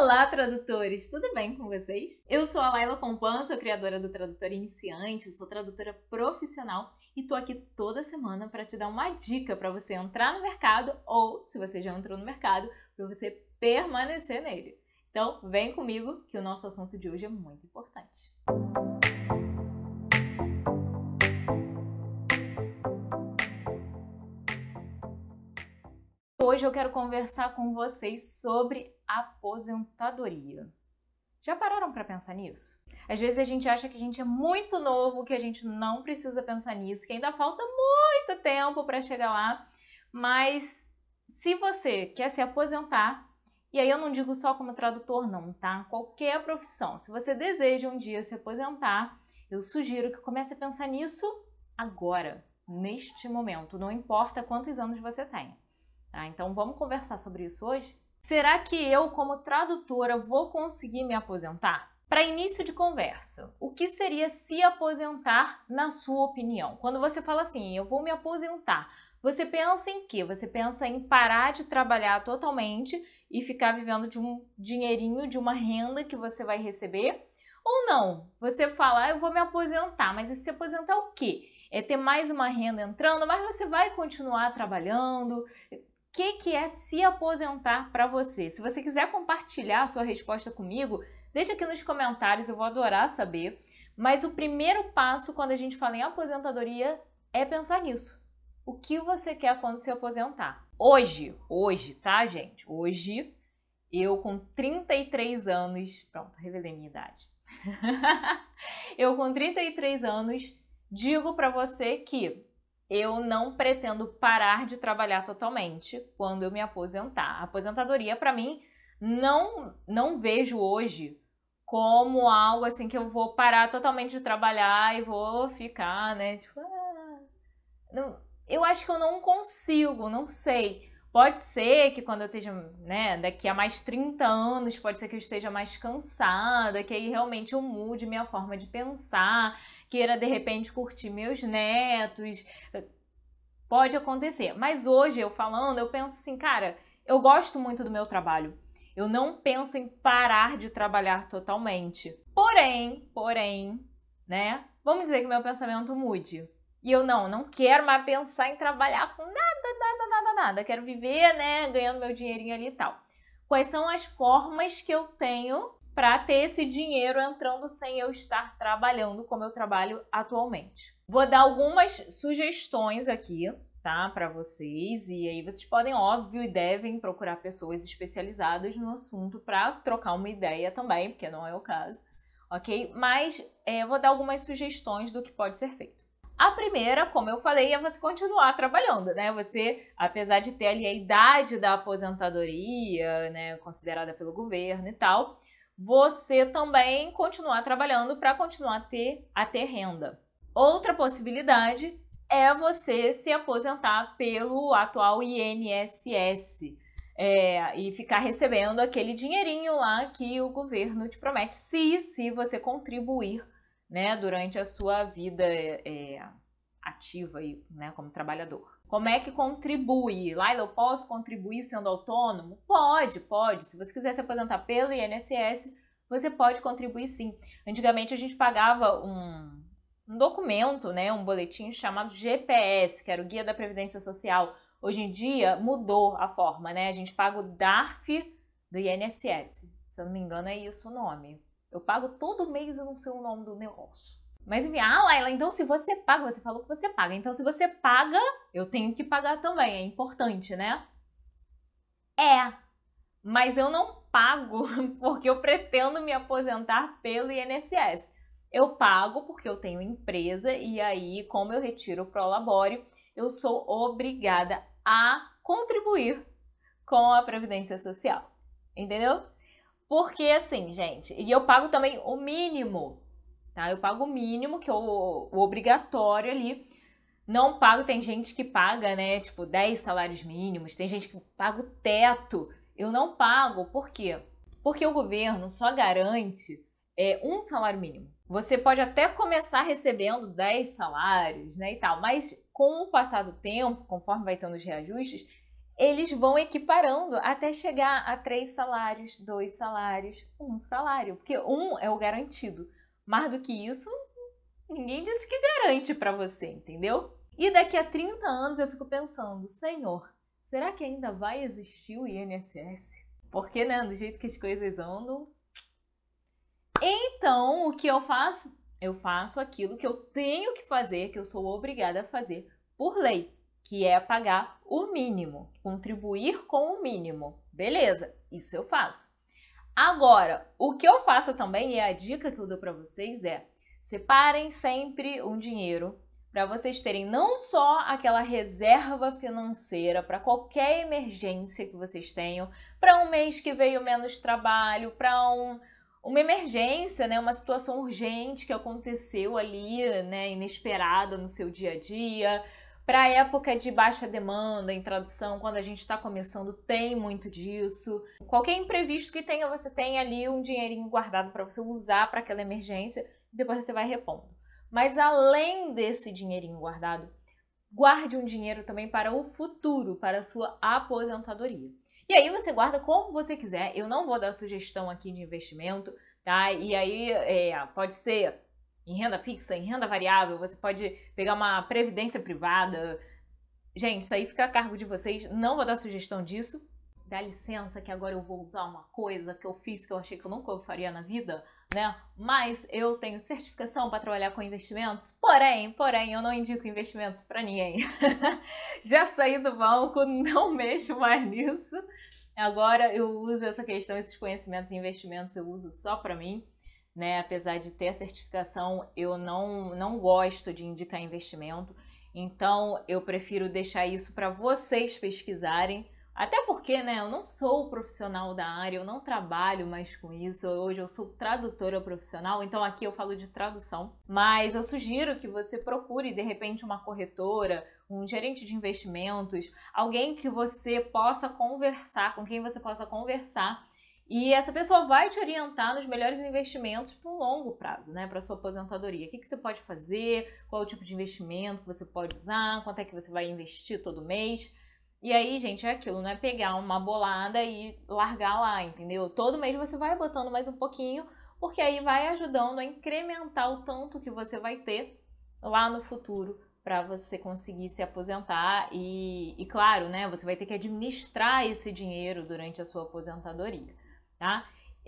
Olá, tradutores! Tudo bem com vocês? Eu sou a Laila Compan, sou criadora do Tradutor Iniciante, sou tradutora profissional e tô aqui toda semana para te dar uma dica para você entrar no mercado ou, se você já entrou no mercado, para você permanecer nele. Então, vem comigo que o nosso assunto de hoje é muito importante. Hoje eu quero conversar com vocês sobre aposentadoria. Já pararam para pensar nisso? Às vezes a gente acha que a gente é muito novo, que a gente não precisa pensar nisso, que ainda falta muito tempo para chegar lá, mas se você quer se aposentar, e aí eu não digo só como tradutor não, tá? Qualquer profissão, se você deseja um dia se aposentar, eu sugiro que comece a pensar nisso agora, neste momento, não importa quantos anos você tenha. Tá? Então vamos conversar sobre isso hoje? Será que eu, como tradutora, vou conseguir me aposentar? Para início de conversa, o que seria se aposentar na sua opinião? Quando você fala assim, eu vou me aposentar, você pensa em quê? Você pensa em parar de trabalhar totalmente e ficar vivendo de um dinheirinho, de uma renda que você vai receber? Ou não? Você fala, eu vou me aposentar, mas se aposentar o quê? É ter mais uma renda entrando, mas você vai continuar trabalhando? O que é se aposentar para você? Se você quiser compartilhar a sua resposta comigo, deixa aqui nos comentários, eu vou adorar saber. Mas o primeiro passo quando a gente fala em aposentadoria é pensar nisso. O que você quer quando se aposentar? Hoje, tá, gente? Hoje, eu com 33 anos... Pronto, revelei minha idade. Eu com 33 anos digo para você que eu não pretendo parar de trabalhar totalmente quando eu me aposentar. A aposentadoria, para mim, não vejo hoje como algo assim que eu vou parar totalmente de trabalhar e vou ficar, né? Tipo, não, eu acho que eu não consigo, não sei. Pode ser que quando eu esteja, né, daqui a mais 30 anos, pode ser que eu esteja mais cansada, que aí realmente eu mude minha forma de pensar, queira de repente curtir meus netos. Pode acontecer. Mas hoje, eu falando, eu penso assim, cara, eu gosto muito do meu trabalho. Eu não penso em parar de trabalhar totalmente. Porém, né, vamos dizer que meu pensamento mude. E eu não quero mais pensar em trabalhar com nada. Quero viver, né, ganhando meu dinheirinho ali e tal. Quais são as formas que eu tenho para ter esse dinheiro entrando sem eu estar trabalhando como eu trabalho atualmente? Vou dar algumas sugestões aqui, tá, para vocês, e aí vocês podem, óbvio, e devem procurar pessoas especializadas no assunto para trocar uma ideia também, porque não é o caso, ok? Mas vou dar algumas sugestões do que pode ser feito. A primeira, como eu falei, é você continuar trabalhando, né? Você, apesar de ter ali a idade da aposentadoria, né, considerada pelo governo e tal, você também continuar trabalhando para continuar a ter renda. Outra possibilidade é você se aposentar pelo atual INSS e ficar recebendo aquele dinheirinho lá que o governo te promete, se você contribuir, né, durante a sua vida ativa aí, né, como trabalhador. Como é que contribui? Laila, eu posso contribuir sendo autônomo? Pode. Se você quiser se aposentar pelo INSS, você pode contribuir sim. Antigamente a gente pagava um documento, né, um boletim chamado GPS, que era o Guia da Previdência Social. Hoje em dia mudou a forma, né? A gente paga o DARF do INSS. Se eu não me engano é isso o nome. Eu pago todo mês e não sei o nome do negócio. Mas enfim, Laila, então se você paga, você falou que você paga. Então se você paga, eu tenho que pagar também. É importante, né? Mas eu não pago porque eu pretendo me aposentar pelo INSS. Eu pago porque eu tenho empresa e aí, como eu retiro o Prolabore, eu sou obrigada a contribuir com a Previdência Social. Entendeu? Porque assim, gente, e eu pago também o mínimo, tá? Eu pago o mínimo, que é o obrigatório ali. Não pago, tem gente que paga, né, tipo 10 salários mínimos, tem gente que paga o teto. Eu não pago, por quê? Porque o governo só garante um salário mínimo. Você pode até começar recebendo 10 salários, né, e tal, mas com o passar do tempo, conforme vai tendo os reajustes, eles vão equiparando até chegar a 3 salários, 2 salários, 1 salário, porque 1 é o garantido. Mais do que isso, ninguém disse que garante para você, entendeu? E daqui a 30 anos eu fico pensando, Senhor, será que ainda vai existir o INSS? Porque, né, do jeito que as coisas andam. Então, o que eu faço? Eu faço aquilo que eu tenho que fazer, que eu sou obrigada a fazer por lei, que é pagar o mínimo, contribuir com o mínimo. Beleza, isso eu faço. Agora, o que eu faço também, e a dica que eu dou para vocês é, separem sempre um dinheiro para vocês terem não só aquela reserva financeira para qualquer emergência que vocês tenham, para um mês que veio menos trabalho, para uma emergência, né, uma situação urgente que aconteceu ali, né, inesperada no seu dia a dia, para a época de baixa demanda em tradução, quando a gente está começando, tem muito disso. Qualquer imprevisto que tenha, você tem ali um dinheirinho guardado para você usar para aquela emergência, e depois você vai repondo. Mas além desse dinheirinho guardado, guarde um dinheiro também para o futuro, para a sua aposentadoria. E aí você guarda como você quiser, eu não vou dar sugestão aqui de investimento, tá? E aí pode ser em renda fixa, em renda variável, você pode pegar uma previdência privada. Gente, isso aí fica a cargo de vocês, não vou dar sugestão disso. Dá licença que agora eu vou usar uma coisa que eu fiz que eu achei que eu nunca faria na vida, né? Mas eu tenho certificação para trabalhar com investimentos, porém, eu não indico investimentos para ninguém. Já saí do banco, não mexo mais nisso. Agora eu uso essa questão, esses conhecimentos em investimentos eu uso só para mim, né? Apesar de ter a certificação, eu não gosto de indicar investimento, então eu prefiro deixar isso para vocês pesquisarem. Até porque, né, eu não sou profissional da área, eu não trabalho mais com isso, hoje eu sou tradutora profissional, então aqui eu falo de tradução, mas eu sugiro que você procure, de repente, uma corretora, um gerente de investimentos, alguém que você possa conversar, com quem você possa conversar, e essa pessoa vai te orientar nos melhores investimentos para um longo prazo, né, para sua aposentadoria. O que você pode fazer, qual é o tipo de investimento que você pode usar, quanto é que você vai investir todo mês. E aí, gente, é aquilo, não é pegar uma bolada e largar lá, entendeu? Todo mês você vai botando mais um pouquinho, porque aí vai ajudando a incrementar o tanto que você vai ter lá no futuro para você conseguir se aposentar e claro, né, você vai ter que administrar esse dinheiro durante a sua aposentadoria, tá?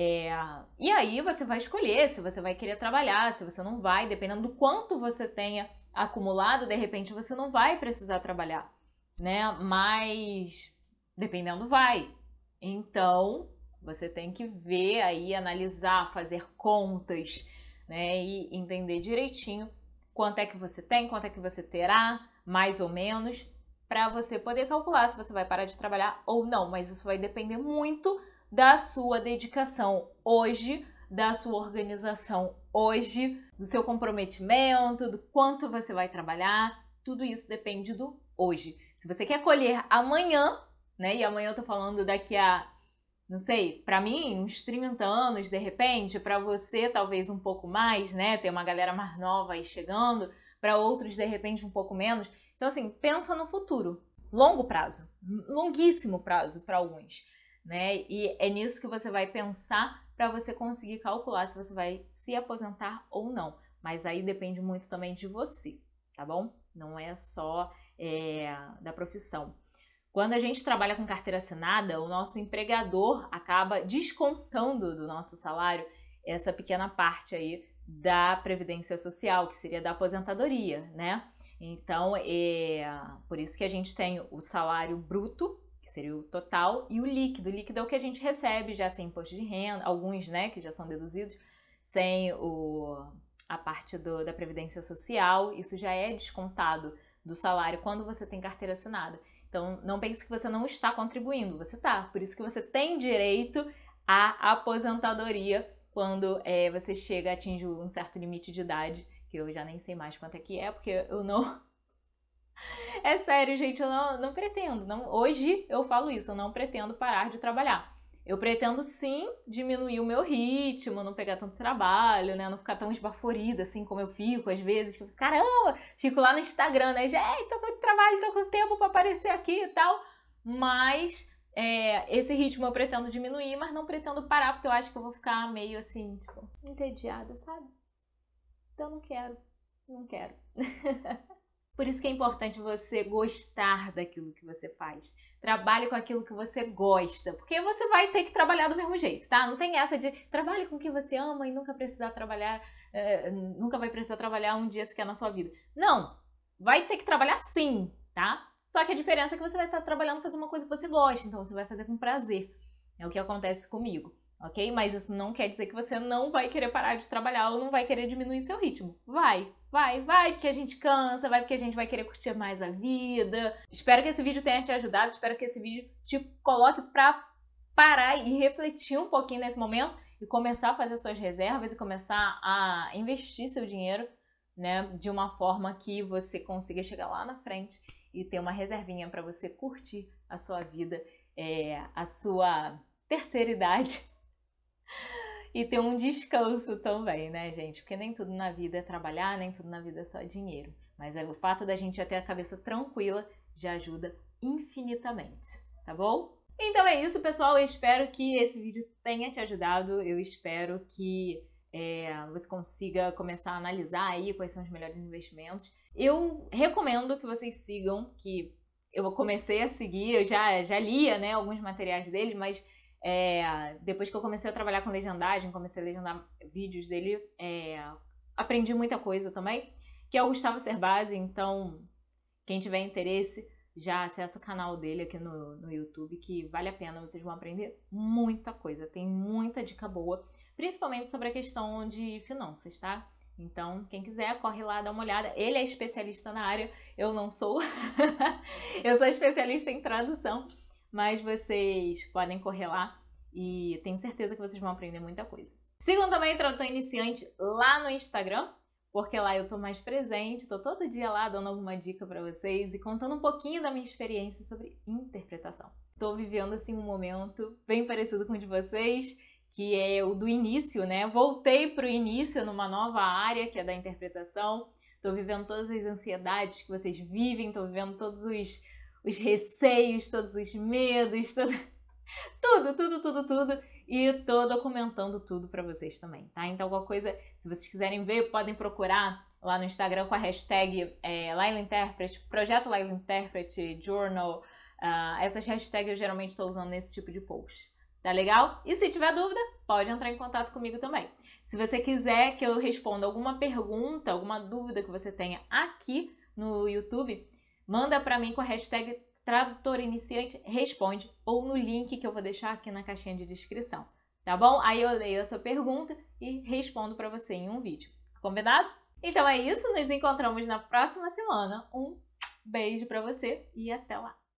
E aí você vai escolher se você vai querer trabalhar, se você não vai, dependendo do quanto você tenha acumulado, de repente você não vai precisar trabalhar, né? Mas dependendo vai. Então, você tem que ver aí, analisar, fazer contas, né? E entender direitinho quanto é que você tem, quanto é que você terá, mais ou menos, para você poder calcular se você vai parar de trabalhar ou não. Mas isso vai depender muito da sua dedicação hoje, da sua organização hoje, do seu comprometimento, do quanto você vai trabalhar. Tudo isso depende do hoje. Se você quer colher amanhã, né? E amanhã eu tô falando daqui a, não sei, pra mim, uns 30 anos, de repente, pra você talvez um pouco mais, né? Tem uma galera mais nova aí chegando, pra outros, de repente, um pouco menos. Então, assim, pensa no futuro. Longo prazo, longuíssimo prazo para alguns, né? E é nisso que você vai pensar para você conseguir calcular se você vai se aposentar ou não. Mas aí depende muito também de você, tá bom? Não é só da profissão. Quando a gente trabalha com carteira assinada, o nosso empregador acaba descontando do nosso salário essa pequena parte aí da previdência social, que seria da aposentadoria, né? Então, por isso que a gente tem o salário bruto, que seria o total, e o líquido. O líquido é o que a gente recebe já sem imposto de renda, alguns, né, que já são deduzidos, sem a parte da previdência social, isso já é descontado do salário quando você tem carteira assinada. Então, não pense que você não está contribuindo, você está. Por isso que você tem direito à aposentadoria quando você chega, atinge um certo limite de idade, que eu já nem sei mais quanto é que é, porque eu não... É sério, gente, eu não pretendo. Hoje eu falo isso, eu não pretendo parar de trabalhar. Eu pretendo sim diminuir o meu ritmo, não pegar tanto trabalho, né? Não ficar tão esbaforida assim como eu fico às vezes. Fico, caramba, fico lá no Instagram, né? Gente, tô com trabalho, tô com tempo pra aparecer aqui e tal. mas esse ritmo eu pretendo diminuir, mas não pretendo parar, porque eu acho que eu vou ficar meio assim, tipo, entediada, sabe? Então não quero. Por isso que é importante você gostar daquilo que você faz. Trabalhe com aquilo que você gosta, porque você vai ter que trabalhar do mesmo jeito, tá? Não tem essa de trabalhe com o que você ama e nunca vai precisar trabalhar um dia sequer na sua vida. Não, vai ter que trabalhar sim, tá? Só que a diferença é que você vai estar trabalhando fazendo uma coisa que você gosta, então você vai fazer com prazer. É o que acontece comigo. Ok? Mas isso não quer dizer que você não vai querer parar de trabalhar ou não vai querer diminuir seu ritmo. Vai, porque a gente cansa, vai porque a gente vai querer curtir mais a vida. Espero que esse vídeo tenha te ajudado, espero que esse vídeo te coloque pra parar e refletir um pouquinho nesse momento e começar a fazer suas reservas e começar a investir seu dinheiro, né, de uma forma que você consiga chegar lá na frente e ter uma reservinha para você curtir a sua vida, a sua terceira idade. E ter um descanso também, né, gente? Porque nem tudo na vida é trabalhar, nem tudo na vida é só dinheiro. Mas o fato da gente já ter a cabeça tranquila já ajuda infinitamente, tá bom? Então é isso, pessoal. Eu espero que esse vídeo tenha te ajudado. Eu espero que você consiga começar a analisar aí quais são os melhores investimentos. Eu recomendo que vocês sigam, que eu comecei a seguir, eu já lia, né, alguns materiais dele, mas depois que eu comecei a trabalhar com legendagem, comecei a legendar vídeos dele, aprendi muita coisa também, que é o Gustavo Cerbasi. Então quem tiver interesse, já acessa o canal dele aqui no YouTube, que vale a pena, vocês vão aprender muita coisa, tem muita dica boa, principalmente sobre a questão de finanças, tá? Então, quem quiser, corre lá, dá uma olhada. Ele é especialista na área, eu não sou. Eu sou especialista em tradução, mas vocês podem correr lá e tenho certeza que vocês vão aprender muita coisa. Sigam também o Tradutor Iniciante lá no Instagram, porque lá eu tô mais presente, tô todo dia lá dando alguma dica pra vocês e contando um pouquinho da minha experiência sobre interpretação. Tô vivendo assim um momento bem parecido com o de vocês, que é o do início, né? Voltei pro início numa nova área, que é da interpretação. Tô vivendo todas as ansiedades que vocês vivem, tô vivendo todos os receios, todos os medos, tudo. E tô documentando tudo pra vocês também, tá? Então, qualquer coisa, se vocês quiserem ver, podem procurar lá no Instagram com a hashtag Laila Interprete, Projeto Laila Interprete, Journal. Essas hashtags eu geralmente estou usando nesse tipo de post. Tá legal? E se tiver dúvida, pode entrar em contato comigo também. Se você quiser que eu responda alguma pergunta, alguma dúvida que você tenha aqui no YouTube, manda pra mim com a hashtag Tradutor Iniciante Responde ou no link que eu vou deixar aqui na caixinha de descrição, tá bom? Aí eu leio a sua pergunta e respondo pra você em um vídeo. Combinado? Então é isso, nos encontramos na próxima semana. Um beijo pra você e até lá!